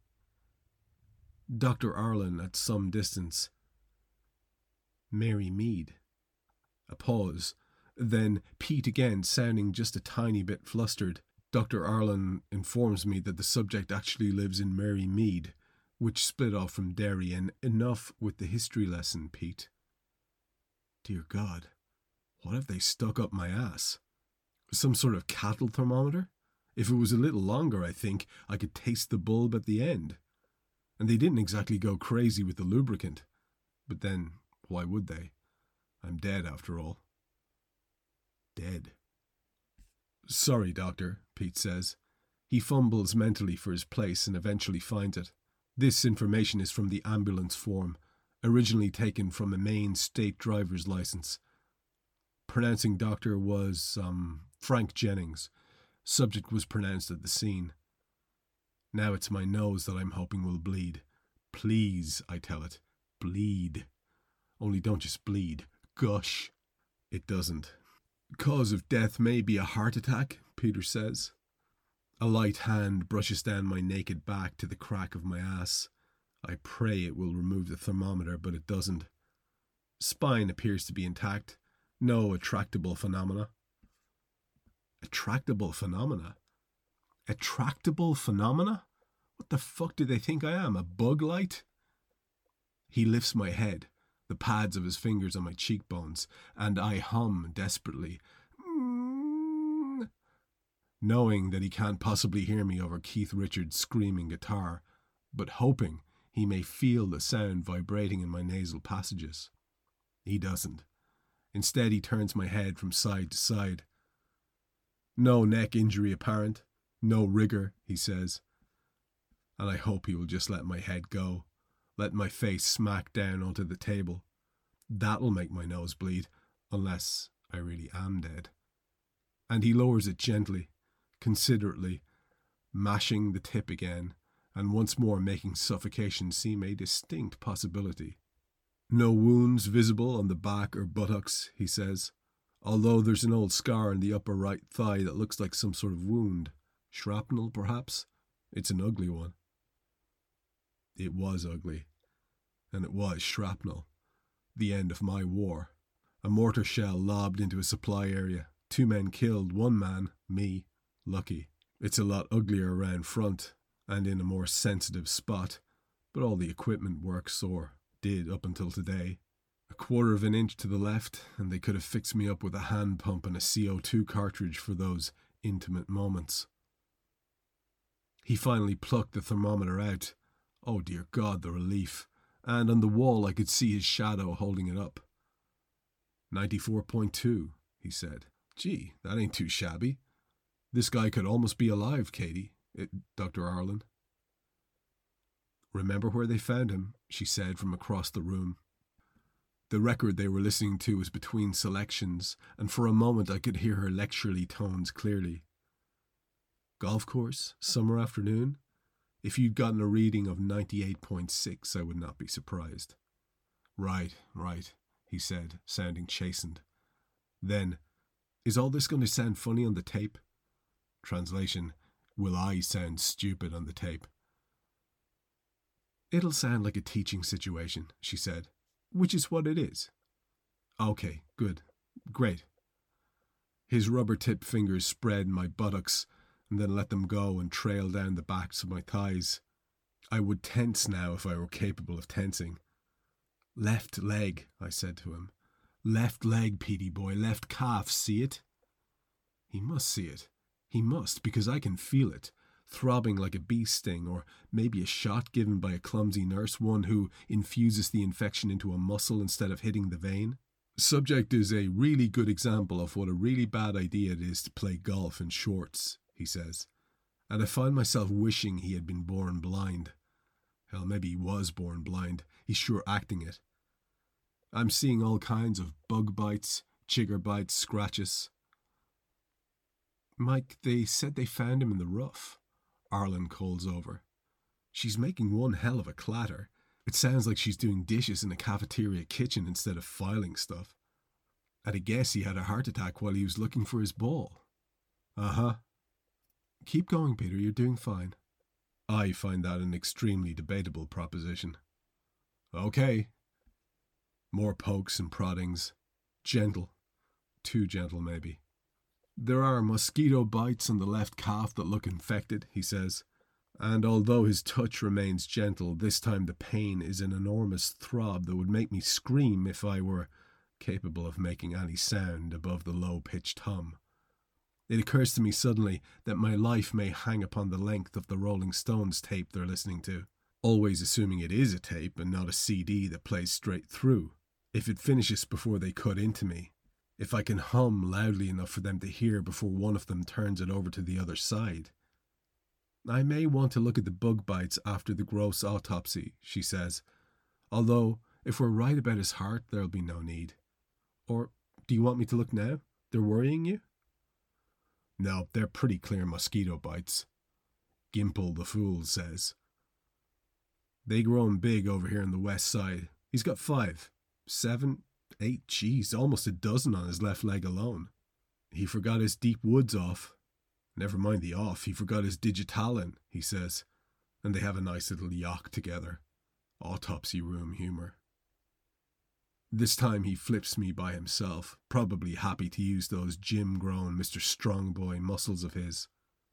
Dr. Arlen at some distance. Mary Mead. A pause. Then Pete again, sounding just a tiny bit flustered. Dr. Arlen informs me that the subject actually lives in Mary Mead, which split off from Derry, and enough with the history lesson, Pete. Dear God, what have they stuck up my ass? Some sort of cattle thermometer? If it was a little longer, I think, I could taste the bulb at the end. And they didn't exactly go crazy with the lubricant. But then, why would they? I'm dead, after all. Dead. Sorry, Doctor, Pete says. He fumbles mentally for his place and eventually finds it. This information is from the ambulance form, originally taken from a Maine state driver's license. Pronouncing doctor was, Frank Jennings. Subject was pronounced at the scene. Now it's my nose that I'm hoping will bleed. Please, I tell it, bleed. Only don't just bleed. Gush. It doesn't. Cause of death may be a heart attack, Peter says. A light hand brushes down my naked back to the crack of my ass. I pray it will remove the thermometer, but it doesn't. Spine appears to be intact. No attractable phenomena. Attractable phenomena? Attractable phenomena? the fuck do they think I am, a bug light? He lifts my head, the pads of his fingers on my cheekbones, and I hum desperately, knowing that he can't possibly hear me over Keith Richards' screaming guitar, but hoping he may feel the sound vibrating in my nasal passages. He doesn't. Instead, he turns my head from side to side. No neck injury apparent, no rigor, he says. And I hope he will just let my head go, let my face smack down onto the table. That'll make my nose bleed, unless I really am dead. And he lowers it gently, considerately, mashing the tip again, and once more making suffocation seem a distinct possibility. No wounds visible on the back or buttocks, he says, although there's an old scar in the upper right thigh that looks like some sort of wound. Shrapnel, perhaps? It's an ugly one. It was ugly. And it was shrapnel. The end of my war. A mortar shell lobbed into a supply area. 2 men killed, 1 man, me, lucky. It's a lot uglier around front, and in a more sensitive spot, but all the equipment works, or did up until today. 1/4 of an inch to the left, and they could have fixed me up with a hand pump and a CO2 cartridge for those intimate moments. He finally plucked the thermometer out. Oh dear God, the relief. And on the wall I could see his shadow holding it up. 94.2, he said. Gee, that ain't too shabby. This guy could almost be alive, Katie. Dr. Arlen. Remember where they found him, she said from across the room. The record they were listening to was between selections, and for a moment I could hear her lecturely tones clearly. Golf course, summer afternoon? If you'd gotten a reading of 98.6, I would not be surprised. Right, he said, sounding chastened. Then, is all this going to sound funny on the tape? Translation, will I sound stupid on the tape? It'll sound like a teaching situation, she said, which is what it is. Okay, good, great. His rubber-tipped fingers spread my buttocks and then let them go and trail down the backs of my thighs. I would tense now if I were capable of tensing. Left leg, I said to him. Left leg, Petey boy, left calf, see it? He must see it. He must, because I can feel it, throbbing like a bee sting, or maybe a shot given by a clumsy nurse, one who infuses the infection into a muscle instead of hitting the vein. Subject is a really good example of what a really bad idea it is to play golf in shorts, he says, and I find myself wishing he had been born blind. Hell, maybe he was born blind. He's sure acting it. I'm seeing all kinds of bug bites, chigger bites, scratches. Mike, they said they found him in the rough. Arlen calls over. She's making one hell of a clatter. It sounds like she's doing dishes in a cafeteria kitchen instead of filing stuff. I'd a guess he had a heart attack while he was looking for his ball. Uh-huh. Keep going, Peter, you're doing fine. I find that an extremely debatable proposition. Okay. More pokes and proddings. Gentle. Too gentle, maybe. There are mosquito bites on the left calf that look infected, he says, and although his touch remains gentle, this time the pain is an enormous throb that would make me scream if I were capable of making any sound above the low-pitched hum. It occurs to me suddenly that my life may hang upon the length of the Rolling Stones tape they're listening to, always assuming it is a tape and not a CD that plays straight through. If it finishes before they cut into me, if I can hum loudly enough for them to hear before one of them turns it over to the other side. I may want to look at the bug bites after the gross autopsy, she says, although if we're right about his heart, there'll be no need. Or do you want me to look now? They're worrying you? No, they're pretty clear mosquito bites. Gimple the fool says. They grown big over here on the west side. He's got 5, 7, 8, geez, almost a dozen on his left leg alone. He forgot his deep woods off. Never mind the off, he forgot his digitalin, he says, and they have a nice little yock together. Autopsy room humour. This time he flips me by himself, probably happy to use those gym-grown Mr. Strongboy muscles of his.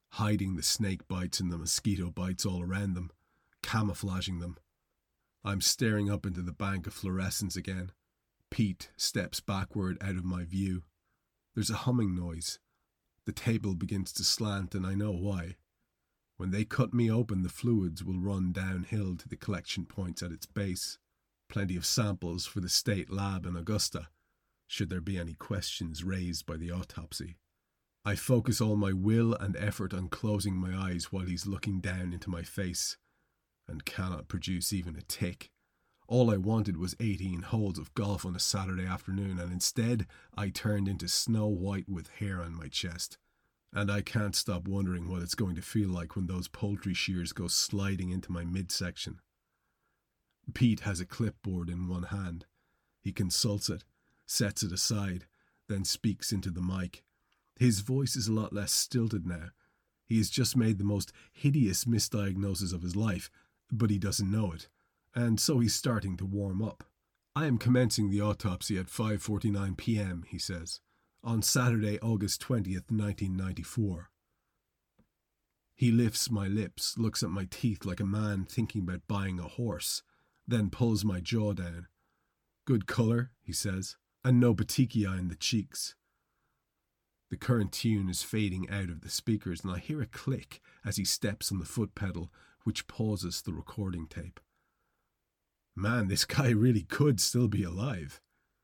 hiding the snake bites and the mosquito bites all around them, camouflaging them. I'm staring up into the bank of fluorescence again. Pete steps backward out of my view. There's a humming noise. The table begins to slant, and I know why. When they cut me open, the fluids will run downhill to the collection points at its base. Plenty of samples for the state lab in Augusta, should there be any questions raised by the autopsy. I focus all my will and effort on closing my eyes while he's looking down into my face, and cannot produce even a tick. All I wanted was 18 holes of golf on a Saturday afternoon, and instead I turned into Snow White with hair on my chest. And I can't stop wondering what it's going to feel like when those poultry shears go sliding into my midsection. Pete has a clipboard in one hand. He consults it, sets it aside, then speaks into the mic. His voice is a lot less stilted now. He has just made the most hideous misdiagnosis of his life, but he doesn't know it, and so he's starting to warm up. I am commencing the autopsy at 5:49 p.m., he says, on Saturday, August 20th, 1994. He lifts my lips, looks at my teeth like a man thinking about buying a horse, then pulls my jaw down. Good colour, he says, and no petechia in the cheeks. The current tune is fading out of the speakers, and I hear a click as he steps on the foot pedal, which pauses the recording tape. Man, this guy really could still be alive.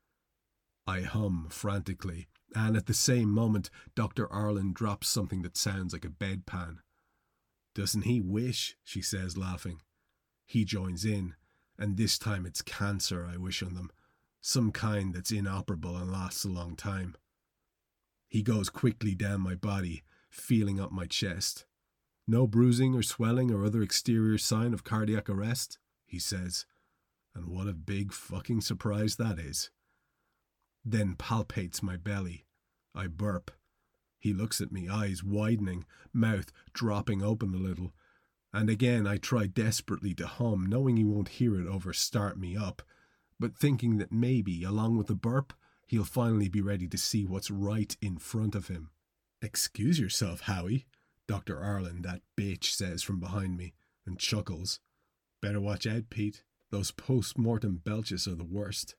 I hum frantically, and at the same moment, Dr. Arlen drops something that sounds like a bedpan. Doesn't he wish, she says, laughing. He joins in, and this time it's cancer I wish on them, some kind that's inoperable and lasts a long time. He goes quickly down my body, feeling up my chest. No bruising or swelling or other exterior sign of cardiac arrest, he says, and what a big fucking surprise that is. Then palpates my belly. I burp. He looks at me, eyes widening, mouth dropping open a little, and again I try desperately to hum, knowing he won't hear it over Start Me Up, but thinking that maybe, along with the burp, he'll finally be ready to see what's right in front of him. Excuse yourself, Howie, Dr. Arlen, that bitch, says from behind me, and chuckles. Better watch out, Pete. Those post-mortem belches are the worst.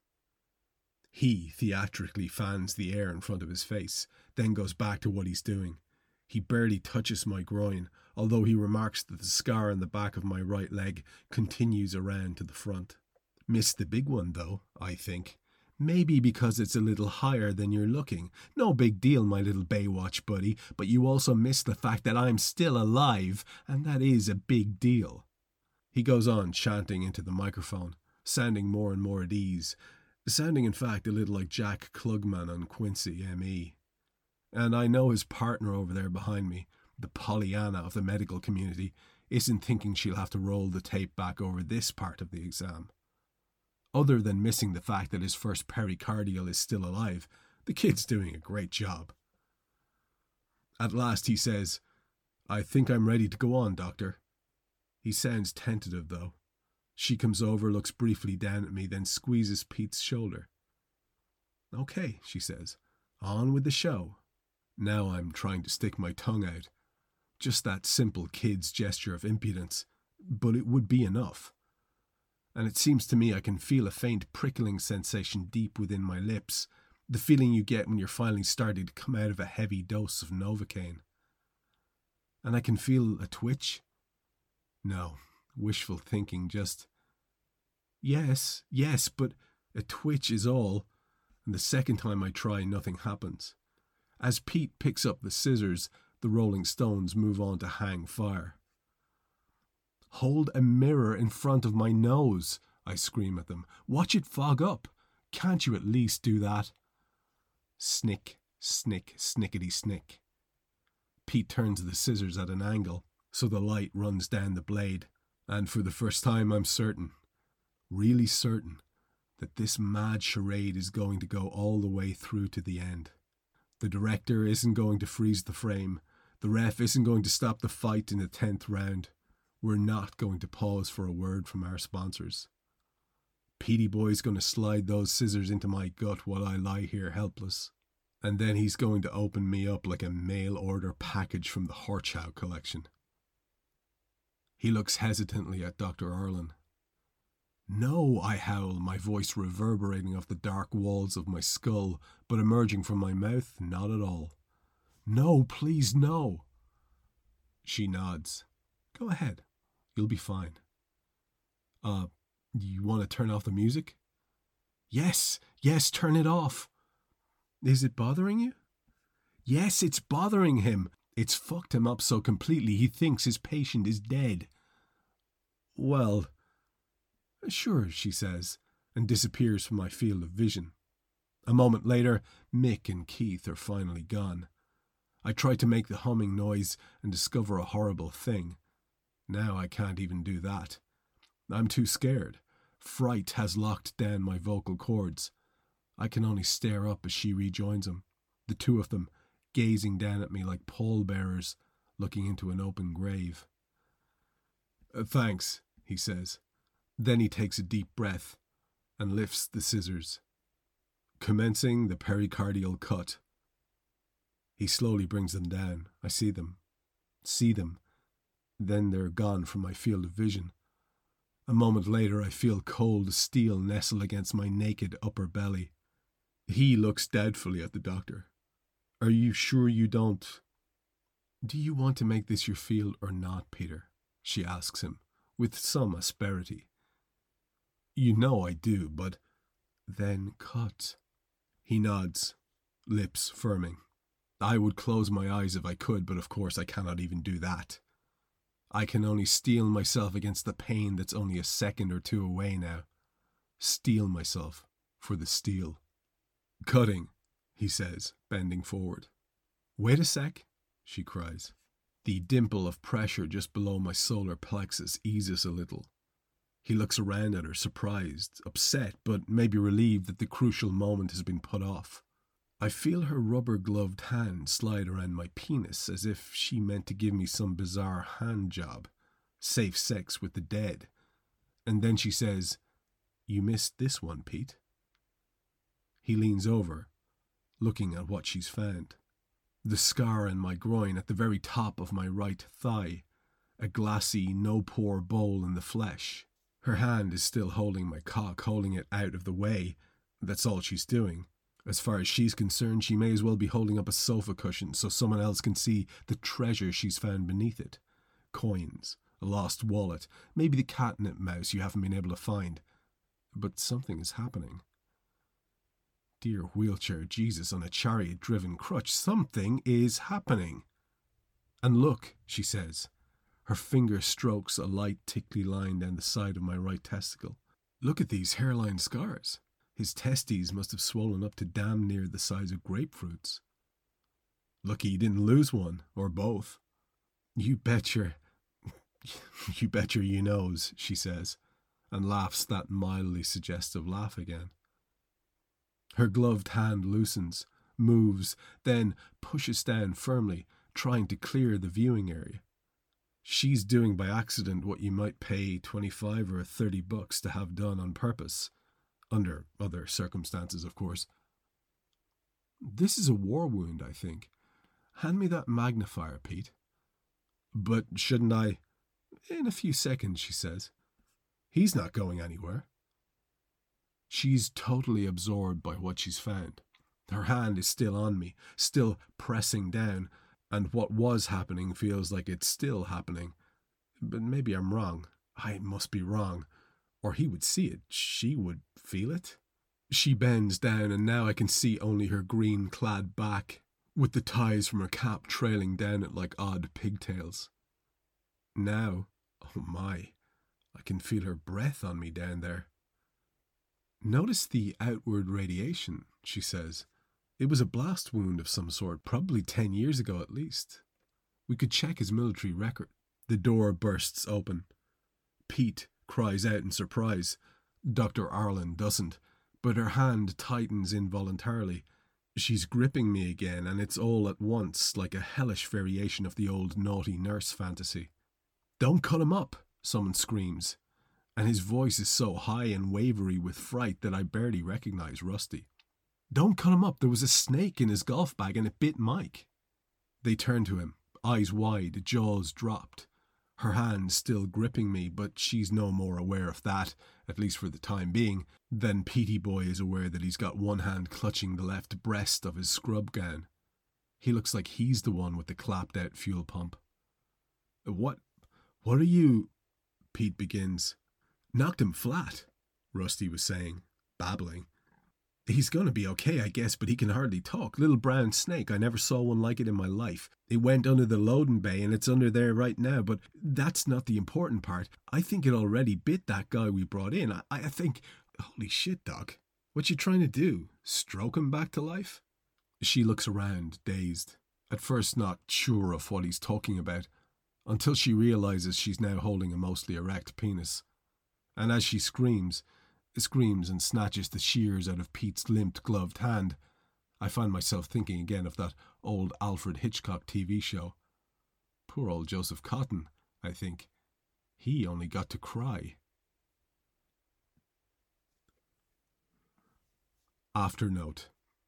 He theatrically fans the air in front of his face, then goes back to what he's doing. He barely touches my groin, although he remarks that the scar on the back of my right leg continues around to the front. Missed the big one, though, I think. Maybe because it's a little higher than you're looking. No big deal, my little Baywatch buddy, but you also missed the fact that I'm still alive, and that is a big deal. He goes on chanting into the microphone, sounding more and more at ease, sounding in fact a little like Jack Klugman on Quincy M.E. And I know his partner over there behind me, the Pollyanna of the medical community, isn't thinking she'll have to roll the tape back over this part of the exam. Other than missing the fact that his first pericardial is still alive, the kid's doing a great job. At last he says, I think I'm ready to go on, Doctor. He sounds tentative, though. She comes over, looks briefly down at me, then squeezes Pete's shoulder. Okay, she says. On with the show. Now I'm trying to stick my tongue out. Just that simple kid's gesture of impudence, but it would be enough. And it seems to me I can feel a faint prickling sensation deep within my lips, the feeling you get when you're finally starting to come out of a heavy dose of Novocaine. And I can feel a twitch. No, wishful thinking, just... Yes, but a twitch is all, and the second time I try, nothing happens. As Pete picks up the scissors, the Rolling Stones move on to Hang Fire. Hold a mirror in front of my nose, I scream at them. Watch it fog up. Can't you at least do that? Snick, snick, snickety snick. Pete turns the scissors at an angle, so the light runs down the blade, and for the first time I'm certain, really certain, that this mad charade is going to go all the way through to the end. The director isn't going to freeze the frame. The ref isn't going to stop the fight in the 10th round. We're not going to pause for a word from our sponsors. Petey Boy's going to slide those scissors into my gut while I lie here helpless. And then he's going to open me up like a mail-order package from the Horchow collection. He looks hesitantly at Dr. Arlen. "No," I howl, my voice reverberating off the dark walls of my skull, but emerging from my mouth, not at all. "No, please, no." She nods. "Go ahead. You'll be fine." You want to turn off the music?" Yes, turn it off." "Is it bothering you?" "Yes, it's bothering him. It's fucked him up so completely he thinks his patient is dead." "Well, sure," she says, and disappears from my field of vision. A moment later, Mick and Keith are finally gone. I try to make the humming noise and discover a horrible thing. Now I can't even do that. I'm too scared. Fright has locked down my vocal cords. I can only stare up as she rejoins him, the two of them gazing down at me like pallbearers looking into an open grave. "Thanks," he says. Then he takes a deep breath and lifts the scissors, commencing the pericardial cut. He slowly brings them down. I see them. Then they're gone from my field of vision. A moment later, I feel cold steel nestle against my naked upper belly. He looks doubtfully at the doctor. "Are you sure you don't—" "Do you want to make this your field or not, Peter?" she asks him, with some asperity. "You know I do, but—" "Then cut." He nods, lips firming. I would close my eyes if I could, but of course I cannot even do that. I can only steel myself against the pain that's only a second or two away now. Steel myself for the steel. "Cutting," he says, bending forward. "Wait a sec," she cries. The dimple of pressure just below my solar plexus eases a little. He looks around at her, surprised, upset, but maybe relieved that the crucial moment has been put off. I feel her rubber-gloved hand slide around my penis as if she meant to give me some bizarre hand job. Safe sex with the dead. And then she says, "You missed this one, Pete." He leans over, looking at what she's found. The scar in my groin at the very top of my right thigh. A glassy, no-pore bowl in the flesh. Her hand is still holding my cock, holding it out of the way. That's all she's doing. As far as she's concerned, she may as well be holding up a sofa cushion so someone else can see the treasure she's found beneath it. Coins, a lost wallet, maybe the catnip mouse you haven't been able to find. But something is happening. Dear wheelchair Jesus on a chariot-driven crutch, something is happening. "And look," she says. Her finger strokes a light tickly line down the side of my right testicle. "Look at these hairline scars. His testes must have swollen up to damn near the size of grapefruits. Lucky he didn't lose one, or both." You betcha you knows," she says, and laughs that mildly suggestive laugh again. Her gloved hand loosens, moves, then pushes down firmly, trying to clear the viewing area. She's doing by accident what you might pay $25 or $30 to have done on purpose. Under other circumstances, of course. "This is a war wound, I think. Hand me that magnifier, Pete." "But shouldn't I—" "In a few seconds," she says. "He's not going anywhere." She's totally absorbed by what she's found. Her hand is still on me, still pressing down, and what was happening feels like it's still happening. But maybe I'm wrong. I must be wrong. Or he would see it. She would feel it. She bends down, and now I can see only her green-clad back, with the ties from her cap trailing down it like odd pigtails. Now, oh my, I can feel her breath on me down there. "Notice the outward radiation," she says. "It was a blast wound of some sort, probably 10 years ago at least. We could check his military record." The door bursts open. Pete cries out in surprise. Dr. Arlen doesn't, but her hand tightens involuntarily. She's gripping me again, and it's all at once like a hellish variation of the old naughty nurse fantasy. "Don't cut him up," someone screams, and his voice is so high and wavery with fright that I barely recognize Rusty. Don't cut him up. There was a snake in his golf bag and it bit Mike. They turned to him, eyes wide, jaws dropped. Her hand still gripping me, but she's no more aware of that, at least for the time being, than Petey Boy is aware that he's got one hand clutching the left breast of his scrub gown. He looks like he's the one with the clapped-out fuel pump. What are you... Pete begins. Knocked him flat, Rusty was saying, babbling. He's gonna be okay, I guess, but he can hardly talk. Little brown snake, I never saw one like it in my life. It went under the loading bay and it's under there right now, but that's not the important part. I think it already bit that guy we brought in. I think... Holy shit, Doc. What you trying to do? Stroke him back to life? She looks around, dazed. At first not sure of what he's talking about, until she realizes she's now holding a mostly erect penis. And as she screams and snatches the shears out of Pete's limp, gloved hand, I find myself thinking again of that old Alfred Hitchcock TV show. Poor old Joseph Cotton, I think. He only got to cry. Afternote.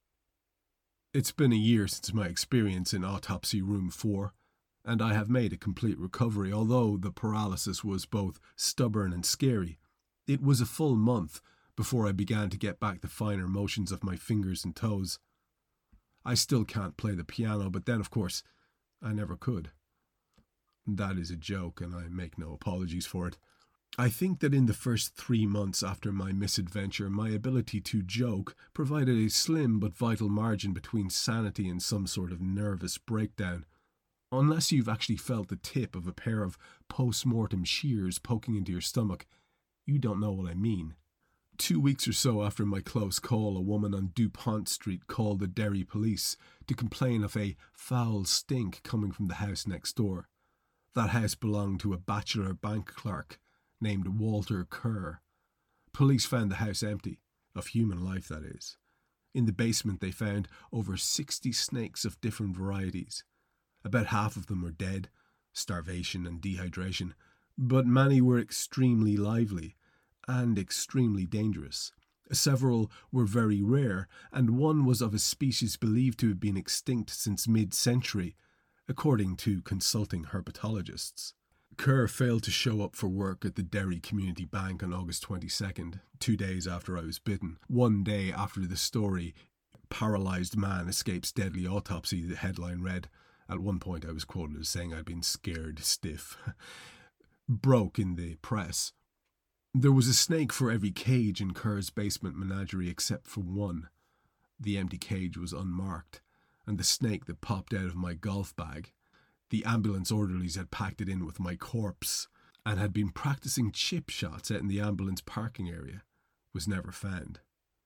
It's been a year since my experience in Autopsy Room 4, and I have made a complete recovery, although the paralysis was both stubborn and scary. It was a full month before I began to get back the finer motions of my fingers and toes. I still can't play the piano, but then, of course, I never could. That is a joke, and I make no apologies for it. I think that in the first 3 months after my misadventure, my ability to joke provided a slim but vital margin between sanity and some sort of nervous breakdown. Unless you've actually felt the tip of a pair of post-mortem shears poking into your stomach, you don't know what I mean. 2 weeks or so after my close call, a woman on DuPont Street called the Derry police to complain of a foul stink coming from the house next door. That house belonged to a bachelor bank clerk named Walter Kerr. Police found the house empty, of human life that is. In the basement they found over 60 snakes of different varieties. About half of them were dead, starvation and dehydration, but many were extremely lively and extremely dangerous. Several were very rare, and one was of a species believed to have been extinct since mid-century, according to consulting herpetologists. Kerr failed to show up for work at the Derry Community Bank on August 22nd, 2 days after I was bitten. 1 day after the story, "Paralysed Man Escapes Deadly Autopsy," the headline read. At one point I was quoted as saying I'd been scared stiff. Broke in the press. There was a snake for every cage in Kerr's basement menagerie except for one. The empty cage was unmarked, and the snake that popped out of my golf bag, the ambulance orderlies had packed it in with my corpse and had been practicing chip shots out in the ambulance parking area, was never found.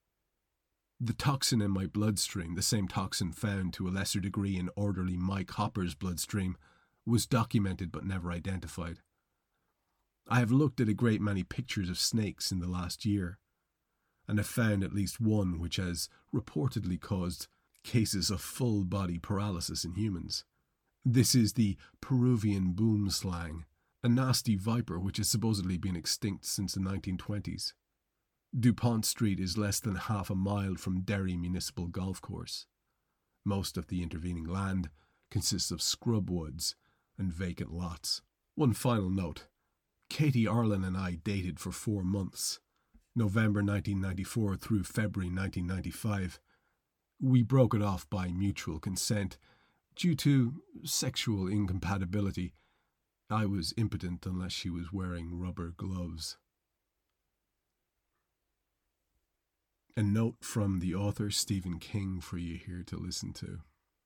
The toxin in my bloodstream, the same toxin found to a lesser degree in orderly Mike Hopper's bloodstream, was documented but never identified. I have looked at a great many pictures of snakes in the last year, and have found at least one which has reportedly caused cases of full-body paralysis in humans. This is the Peruvian boomslang, a nasty viper which has supposedly been extinct since the 1920s. DuPont Street is less than half a mile from Derry Municipal Golf Course. Most of the intervening land consists of scrub woods and vacant lots. One final note. Katie Arlen and I dated for 4 months, November 1994 through February 1995. We broke it off by mutual consent due to sexual incompatibility. I was impotent unless she was wearing rubber gloves. A note from the author Stephen King for you here to listen to.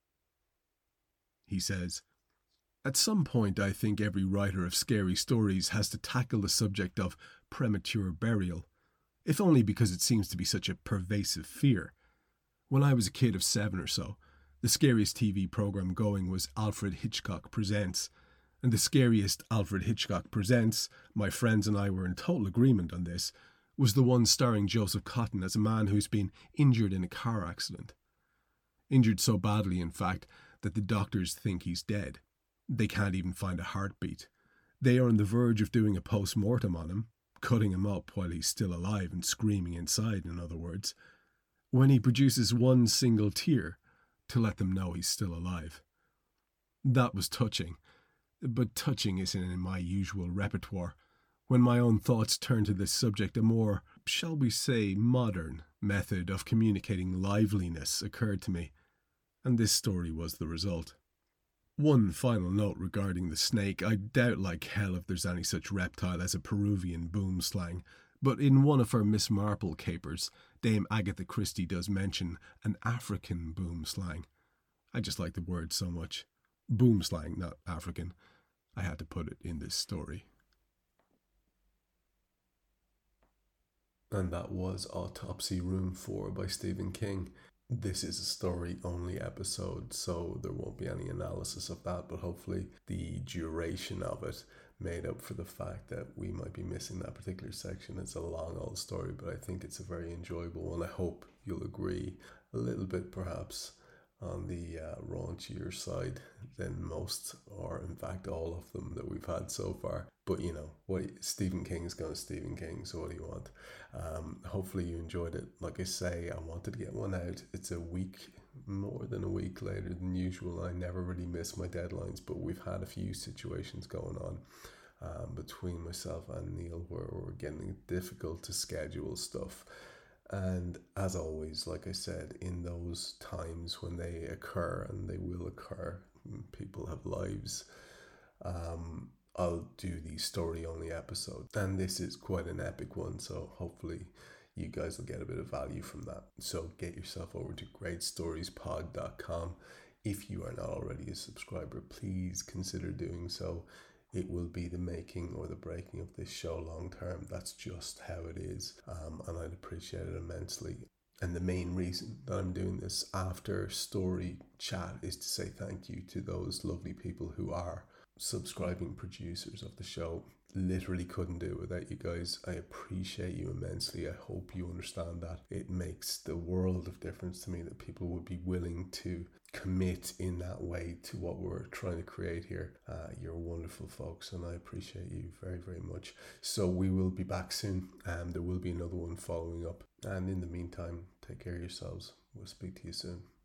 He says, "At some point I think every writer of scary stories has to tackle the subject of premature burial, if only because it seems to be such a pervasive fear. When I was a kid of 7 or so, the scariest TV program going was Alfred Hitchcock Presents, and the scariest Alfred Hitchcock Presents, my friends and I were in total agreement on this, was the one starring Joseph Cotton as a man who's been injured in a car accident. Injured so badly, in fact, that the doctors think he's dead. They can't even find a heartbeat. They are on the verge of doing a post-mortem on him, cutting him up while he's still alive and screaming inside, in other words. when he produces one single tear to let them know he's still alive. That was touching, but touching isn't in my usual repertoire. When my own thoughts turn to this subject, a more, shall we say, modern method of communicating liveliness occurred to me, and this story was the result. One final note regarding the snake. I doubt like hell if there's any such reptile as a Peruvian boom slang, but in one of her Miss Marple capers, Dame Agatha Christie does mention an African boom slang. I just like the word so much. Boom slang, not African. I had to put it in this story. And that was Autopsy Room 4 by Stephen King. This is a story only episode, so there won't be any analysis of that, but hopefully the duration of it made up for the fact that we might be missing that particular section. It's a long old story, but I think it's a very enjoyable one. I hope you'll agree, a little bit perhaps on the raunchier side than most, or in fact all of them that we've had so far. But you know, what Stephen King is going to Stephen King, so what do you want? Hopefully you enjoyed it. Like I say, I wanted to get one out. It's a week, more than a week later than usual. I never really miss my deadlines, but we've had a few situations going on between myself and Neil where we're getting difficult to schedule stuff. And as always, like I said, in those times when they occur, and they will occur, people have lives, I'll do the story only episode. And this is quite an epic one, so hopefully you guys will get a bit of value from that. So get yourself over to greatstoriespod.com. If you are not already a subscriber, please consider doing so. It will be the making or the breaking of this show long term. That's just how it is, and I'd appreciate it immensely. And the main reason that I'm doing this after story chat is to say thank you to those lovely people who are subscribing producers of the show. Literally couldn't do it without you guys. I appreciate you immensely. I hope you understand that. It makes the world of difference to me that people would be willing to commit in that way to what we're trying to create here. You're wonderful folks, and I appreciate you very, very much. So we will be back soon. There will be another one following up. And in the meantime, take care of yourselves. We'll speak to you soon.